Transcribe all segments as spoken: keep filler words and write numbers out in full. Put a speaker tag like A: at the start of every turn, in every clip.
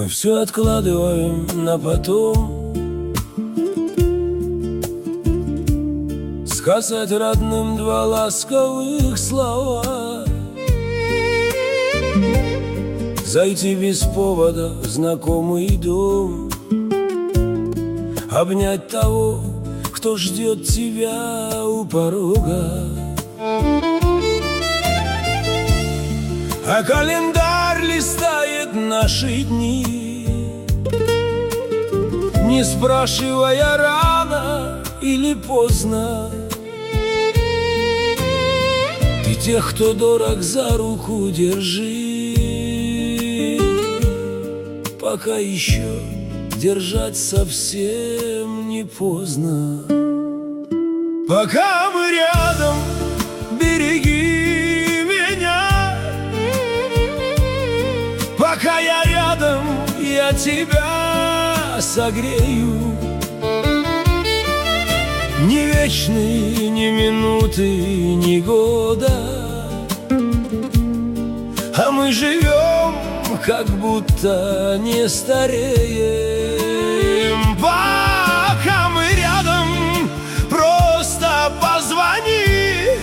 A: Мы все откладываем на потом. Сказать родным два ласковых слова, зайти без повода в знакомый дом, обнять того, кто ждет тебя у порога. А календарь листает наши дни, не спрашивая, рано или поздно. И тех, кто дорог, за руку держи, пока еще держать совсем не поздно. Пока мы рядом, береги меня. Пока я рядом, я тебя согрею. Ни вечные, ни минуты, ни года, а мы живем, как будто не стареем. Пока мы рядом, просто позвони.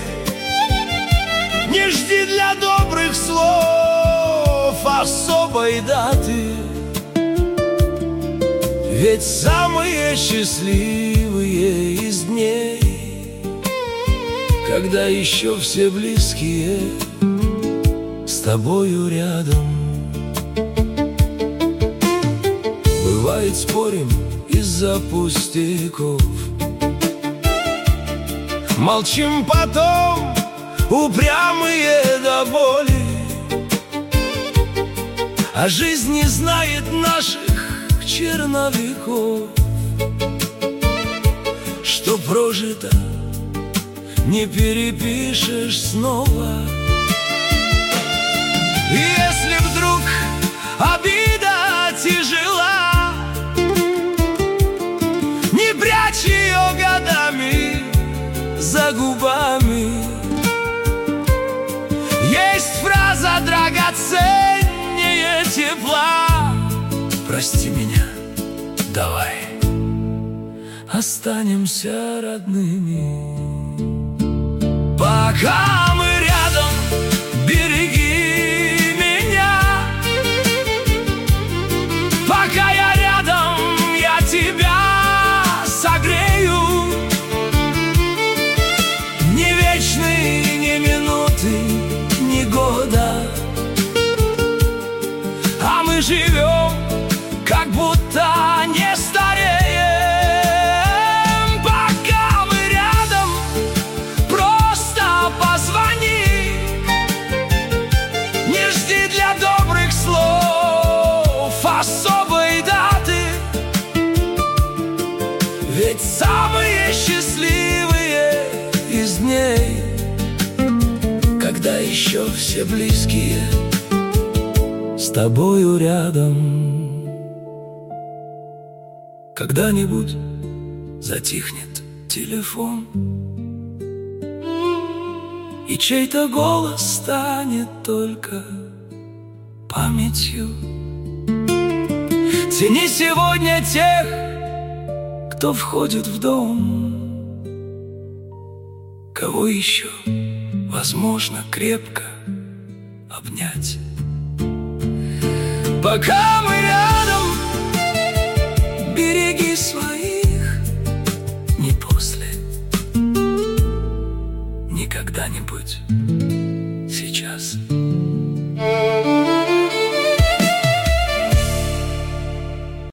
A: Не жди для добрых слов особой даты, ведь самые счастливые из дней, когда еще все близкие с тобою рядом. Бывает, спорим из-за пустяков, молчим потом, упрямые до боли. А жизнь не знает наших черновиков, что прожито не перепишешь снова. И если вдруг обида тяжела, не прячь ее годами за губами. Есть фраза драгоценнее тепла: прости меня, давай останемся родными. Пока мы рядом, береги меня. Пока я рядом, я тебя согрею. Ни вечные, ни минуты, ни года, а мы живем, как будто не стареем. Пока мы рядом, просто позвони. Не жди для добрых слов особой даты, ведь самые счастливые из дней, когда еще все близкие с тобою рядом. Когда-нибудь затихнет телефон, и чей-то голос станет только памятью. Цени сегодня тех, кто входит в дом, кого еще возможно крепко обнять. Пока мы